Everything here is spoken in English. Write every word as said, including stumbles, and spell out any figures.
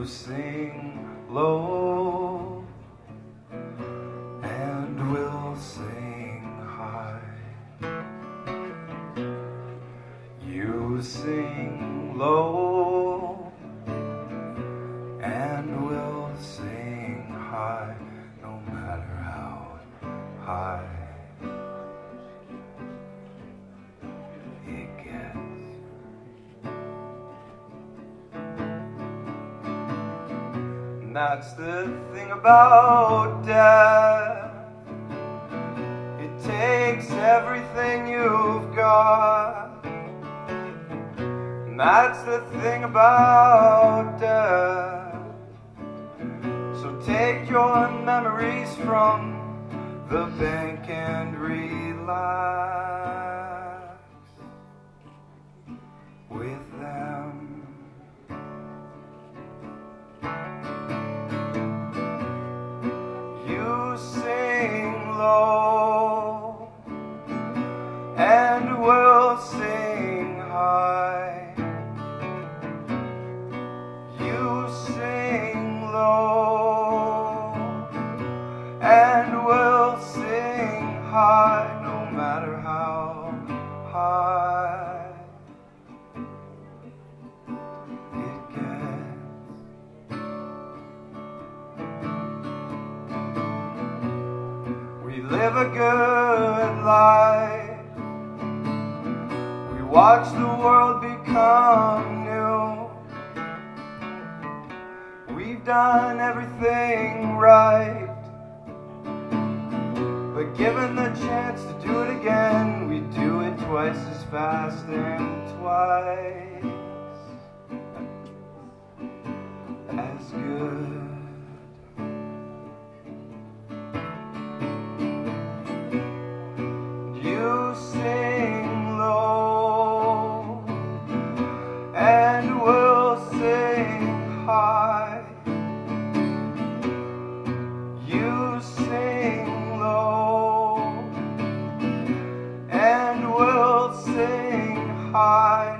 sing low, and we'll sing high. You sing low, and we'll sing high, no matter how high it gets. And that's the thing about death. It takes everything you've got. And that's the thing about death. So take your memories from the bank and relax with them. You sing low, and we'll sing high. You sing low, and we'll sing high, no matter how high it gets. We live a good life. We watch the world become new. We've done everything right, but given the chance to do it again, we do it twice as fast and twice as good. You sing low, and we'll sing high. You sing low, and we'll sing high.